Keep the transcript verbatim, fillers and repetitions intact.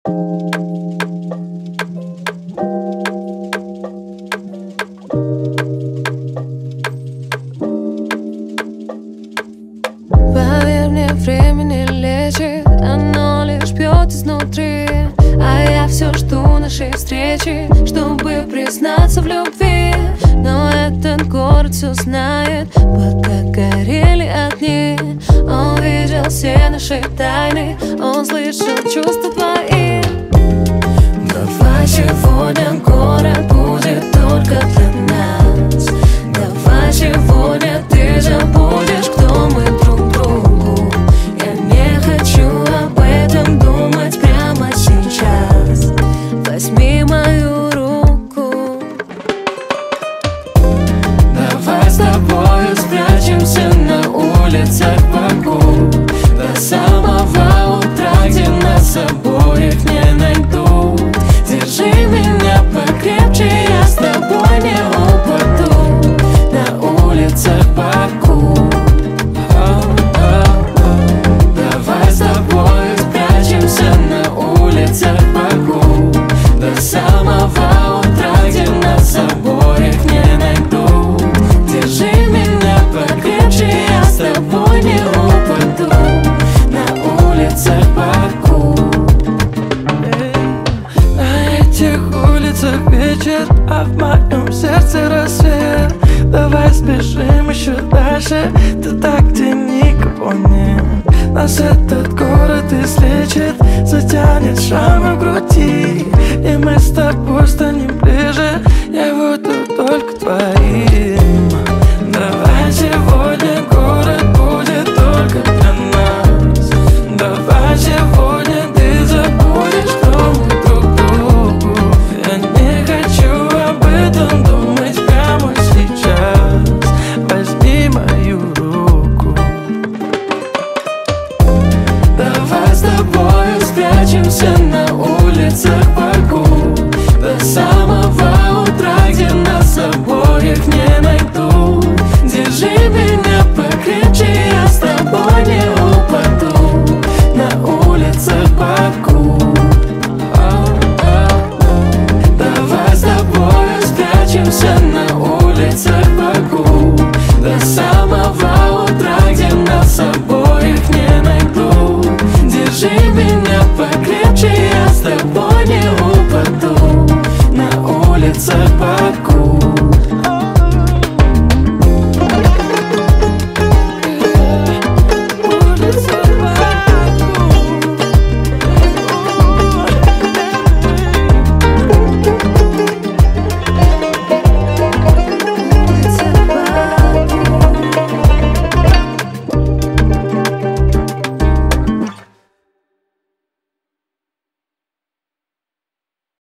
Поверь мне, время не лечит, оно лишь бьет изнутри. А я все жду нашей встречи, чтобы признаться в любви. Но этот город все знает, пока горели огни. Он видел все наши тайны, он слышал чувства твои. Давай сегодня город будет только для нас. Давай сегодня ты забудешь, кто мы друг другу. Я не хочу об этом думать прямо сейчас. Возьми мою руку. Давай с тобою спрячемся на улицах Баку до самого утра, где нас обоих не найдут. Держи меня покрепче, я с тобой не упаду. На улицах Баку. Давай с тобой спрячемся на улицах Баку до самого утра, где нас обоих не найдут. Держи меня покрепче, я с тобой не упаду. На улицах Баку. На этих улицах вечер, а в моем сердце рассвет. Давай сбежим еще дальше, туда, где никого нет. Нас этот город излечит, затянет шрамы в груди, и мы с тобой станем ближе, я буду только твоим. Давай сегодня город будет только для нас. Давай сегодня ты забудешь, кто мы друг другу. Я не хочу об этом думать прямо сейчас. Возьми мою руку. Давай с тобою спрячемся на улицах Баку до самого утра, где нас обоих не найдут. Держи меня покрепче, я с тобой не упаду. На улицах Баку. Давай с тобою спрячемся на улицах Баку до самого утра, где нас обоих не найдут. Держи меня покрепче, я с тобой